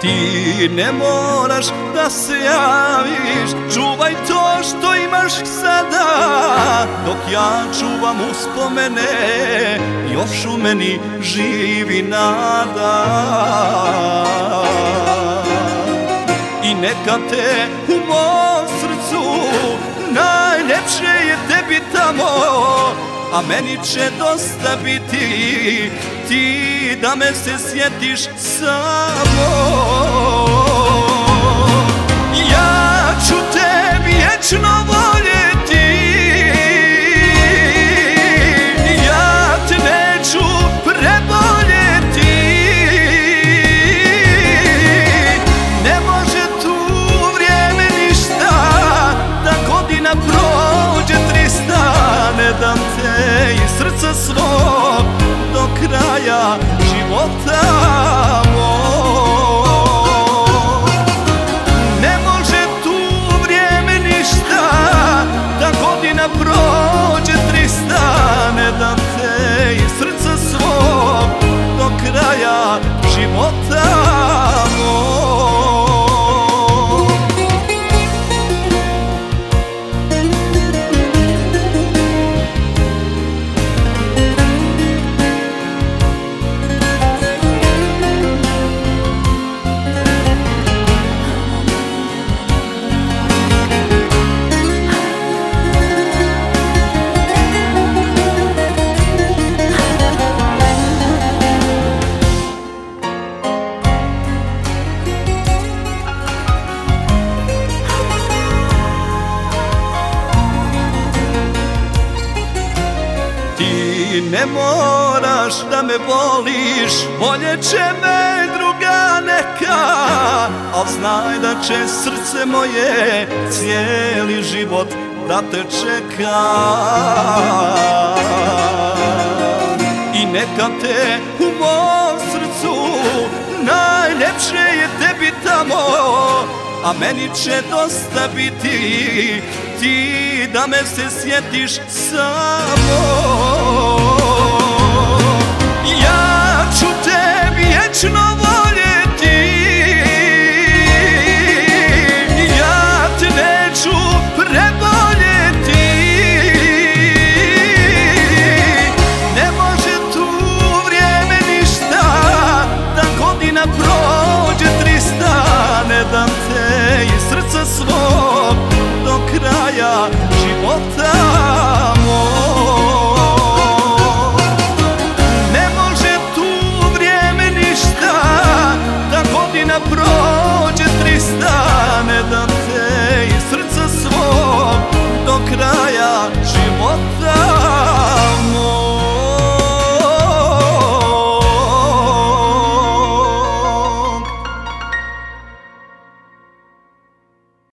Ti ne moraš da se javiš, čuvaj to što imaš sada, dok ja čuvam uspomene, još u meni živi nada. I neka te u mom srcu, najljepše je tebi tamo, a meni će dosta biti ti da me se sjetiš samo. Ja ću te vječno voljeti, ja te neću preboljeti. Ne može tu vrijeme ništa, da godina prođe 300, ne dam te iz srca svog do kraja života mog. Ne može tu vrijeme ništa, da godina prođe 300, ne dam te iz srca svog do kraja života mog. Ti ne moraš da me voliš, voljet će me druga neka, al znaj da će srce moje cijeli život da te čeka. I neka te u mom srcu, najljepše je tebi tamo, a meni će dosta biti ti da me se sjetiš samo.